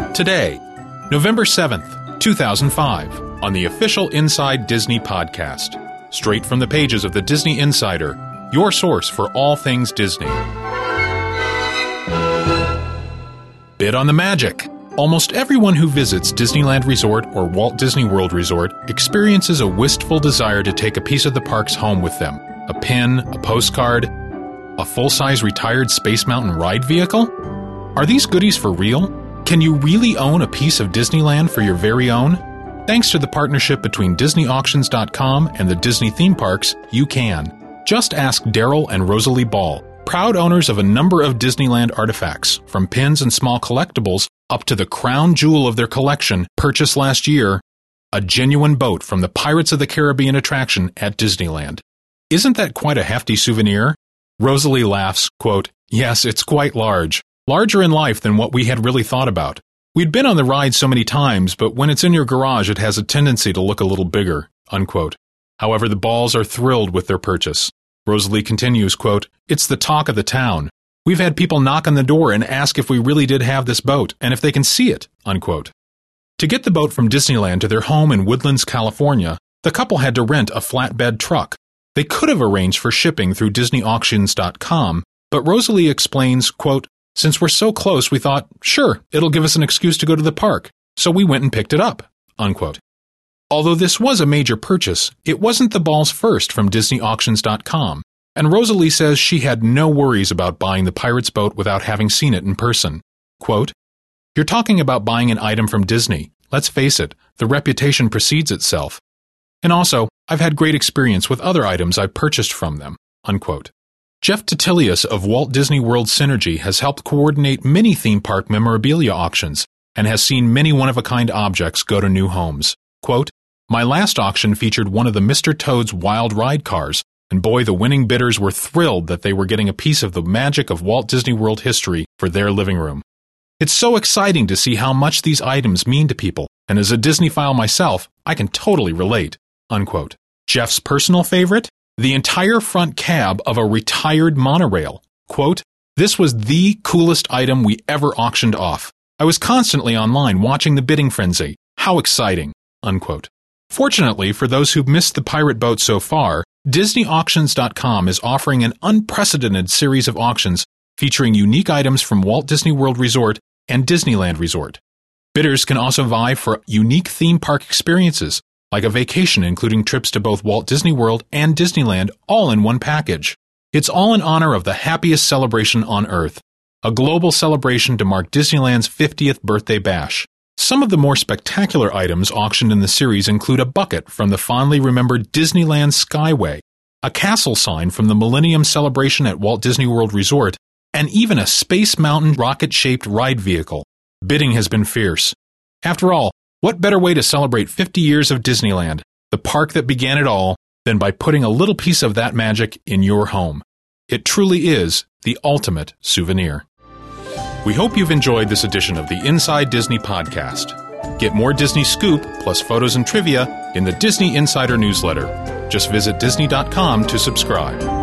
Today, November 7th, 2005, on the official Inside Disney podcast. Straight from the pages of the Disney Insider, your source for all things Disney. Bid on the magic. Almost everyone who visits Disneyland Resort or Walt Disney World Resort experiences a wistful desire to take a piece of the parks home with them. A pin, a postcard, a full-size retired Space Mountain ride vehicle? Are these goodies for real? Can you really own a piece of Disneyland for your very own? Thanks to the partnership between DisneyAuctions.com and the Disney theme parks, you can. Just ask Daryl and Rosalie Ball, proud owners of a number of Disneyland artifacts, from pins and small collectibles up to the crown jewel of their collection purchased last year, a genuine boat from the Pirates of the Caribbean attraction at Disneyland. Isn't that quite a hefty souvenir? Rosalie laughs, quote, "Yes, it's quite large. Larger in life than what we had really thought about. We'd been on the ride so many times, but when it's in your garage it has a tendency to look a little bigger," unquote. However, the Balls are thrilled with their purchase. Rosalie continues, quote, "It's the talk of the town. We've had people knock on the door and ask if we really did have this boat and if they can see it," unquote. To get the boat from Disneyland to their home in Woodlands, California, the couple had to rent a flatbed truck. They could have arranged for shipping through DisneyAuctions.com, but Rosalie explains, quote, "Since we're so close, we thought, sure, it'll give us an excuse to go to the park, so we went and picked it up," unquote. Although this was a major purchase, it wasn't the Balls' first from DisneyAuctions.com, and Rosalie says she had no worries about buying the Pirates boat without having seen it in person. Quote, "You're talking about buying an item from Disney. Let's face it, the reputation precedes itself. And also, I've had great experience with other items I've purchased from them," unquote. Jeff Titilius of Walt Disney World Synergy has helped coordinate many theme park memorabilia auctions and has seen many one-of-a-kind objects go to new homes. Quote, "My last auction featured one of the Mr. Toad's Wild Ride cars, and boy, the winning bidders were thrilled that they were getting a piece of the magic of Walt Disney World history for their living room. It's so exciting to see how much these items mean to people, and as a Disney-phile myself, I can totally relate," unquote. Jeff's personal favorite? The entire front cab of a retired monorail. Quote, "This was the coolest item we ever auctioned off. I was constantly online watching the bidding frenzy. How exciting," unquote. Fortunately, for those who've missed the pirate boat so far, DisneyAuctions.com is offering an unprecedented series of auctions featuring unique items from Walt Disney World Resort and Disneyland Resort. Bidders can also vie for unique theme park experiences, like a vacation including trips to both Walt Disney World and Disneyland, all in one package. It's all in honor of the happiest celebration on Earth, a global celebration to mark Disneyland's 50th birthday bash. Some of the more spectacular items auctioned in the series include a bucket from the fondly remembered Disneyland Skyway, a castle sign from the Millennium Celebration at Walt Disney World Resort, and even a Space Mountain rocket-shaped ride vehicle. Bidding has been fierce. After all, what better way to celebrate 50 years of Disneyland, the park that began it all, than by putting a little piece of that magic in your home? It truly is the ultimate souvenir. We hope you've enjoyed this edition of the Inside Disney podcast. Get more Disney scoop, plus photos and trivia, in the Disney Insider newsletter. Just visit Disney.com to subscribe.